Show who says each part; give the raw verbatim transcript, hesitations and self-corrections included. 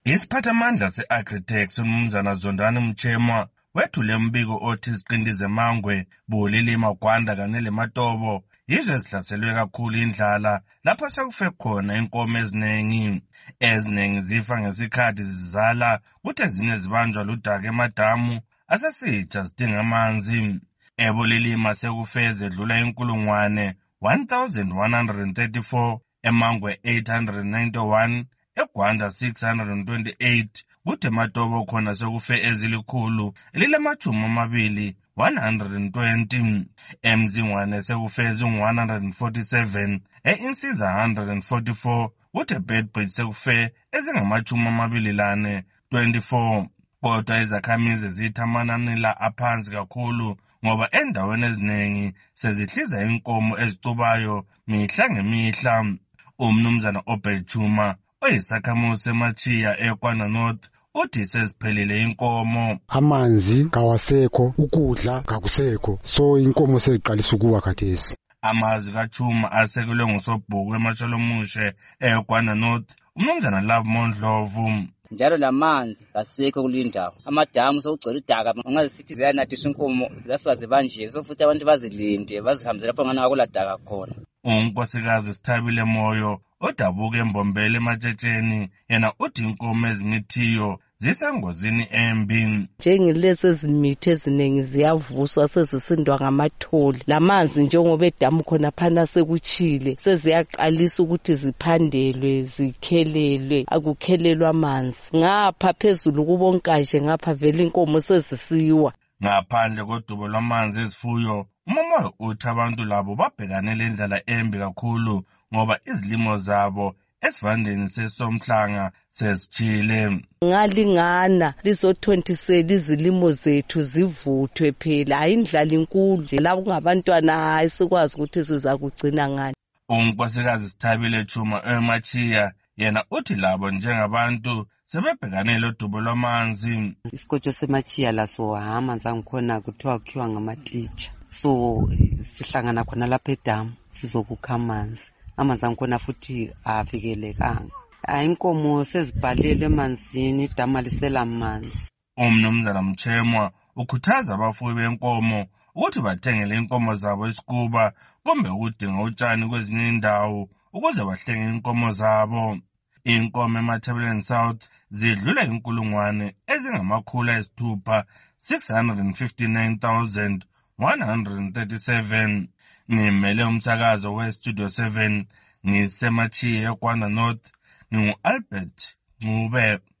Speaker 1: Isiphathamandla se-Agritech uMnumzana Zondani Mchemwa wethule umbiko othi iziqinti zeMangwe, Bulilima, Gwanda kanye leMatobo yizo ezihlaselwe kakhulu indlala lapho sekufe khona inkomo eziningi. Eziningi zifa ngesikhathi zizala kuthi ezinye zibanjwa ludaka emadamu asesitsha zidinga amanzi. eBulilima sekufe ezedlula inkulungwane one thousand one hundred thirty-four, eMangwe eight hundred ninety-one, eGwanda six hundred twenty-eight, kuthi eMatobo khona sekufe ezilikhulu elilamachumi amabili one hundred twenty, eMzingwane sekufe ezingu one hundred forty-seven, e-Insiza one hundred forty-four, kuthi eBedbridge sekufe ezingamachumi amabili lane twenty-four. Kodwa izakhamizi zithi amanani la aphansi kakhulu ngoba endaweni eziningi sezihliza inkomo ezixubayo mihla ngemihla. uMnumzana Obed Chuma oyisakhamuzi seMachiya eKwana North uthi seziphelile inkomo.
Speaker 2: Amanzi kawasekho, ukudla kakusekho, so inkomo seziqalisa ukuwa khathesi.
Speaker 1: Amazwi kaChuma asekelwe ngusobhuku eMasholomushe eKwana North uMnumzana Love Mondlovu.
Speaker 3: Njalo lamanzi kasekho kulindawo, amadamu sokugcwele idaka, ngazisithi ziyanathiswa inkomo zafika zibanjike, so futhi abantu bazilinde bazihambise lapho ngana akuladaka khona.
Speaker 1: uNkosikazi Sithabile Moyo odabuka embombele ematshetsheni yena uthi inkomo ezimithiyo zisengozini embi.
Speaker 4: Njengelezi ezimithi eziningi ziyavuswa sezisindwa ngamatholi, lamanzi njengoba edamu khona phana sekuchile seziyaqalisa ukuthi ziphandelwe zikhelelwe, akukhelelwa amanzi ngapha phezulu kubonkaje, ngapha vele inkomo sezisiwa.
Speaker 1: Ngaphandle kodubo lwamanzi ezifuyo, uMama uthi abantu labo babhekane lendlela embi kakhulu ngoba izilimo zabo esivandeni seSomhlanga sezijile.
Speaker 4: Ngalingana lizothontisela izilimo zethu zivuthwe phela, ayindlala inkulu nje labo ngabantwana hayi sikwazi ukuthi siza kugcina ngani.
Speaker 1: uNkosikazi Sithabile Chuma eMachiya yena uthi labo njengabantu sebebhekane lodubo lwamanzi.
Speaker 5: Isikolo seMachiya laso amanzi angikhona kuthiwa kukhiwa ngamatitsha, so sihlangana khona lapha edamu sizokukha amanzi. Amanzi angikhona futhi avikelekanga, inkomo sezibhalelwe emanzini, idamu alisela amanzi.
Speaker 1: uMnumzana Mchemwa ukhuthaza abafuyi benkomo ukuthi bathengele inkomo zabo isikuba kumbe ukudinga utshani kwezinye indawo ukuze bahlenge inkomo zabo. Inkomo eMatabeleland South zidlula inkulungwane ezingamakhulu ayisithupha six hundred fifty-nine thousand one hundred thirty-seven. Ngimele umsakazo weStudio seven ngiseMachiya eKwana North, ngingu-Albert Ncube.